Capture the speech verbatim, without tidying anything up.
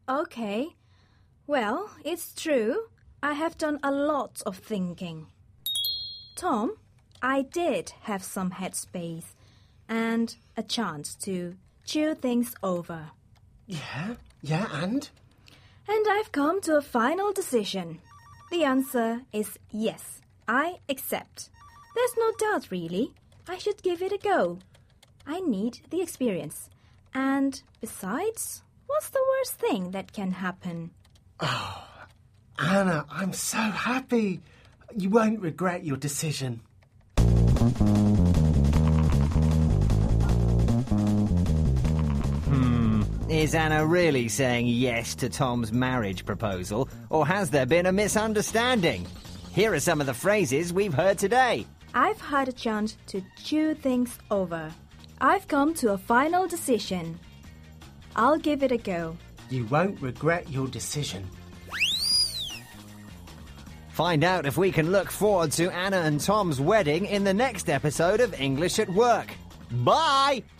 Okay. Well, it's true. I have done a lot of thinking. Tom, I did have some headspace and a chance to chew things over. Yeah? Yeah, and? And I've come to a final decision. The answer is yes, I accept. There's no doubt, really. I should give it a go. I need the experience. And besides, what's the worst thing that can happen? Oh, Anna, I'm so happy. You won't regret your decision. Hmm. Is Anna really saying yes to Tom's marriage proposal, or has there been a misunderstanding? Here are some of the phrases we've heard today. I've had a chance to chew things over. I've come to a final decision. I'll give it a go. You won't regret your decision. Find out if we can look forward to Anna and Tom's wedding in the next episode of English at Work. Bye!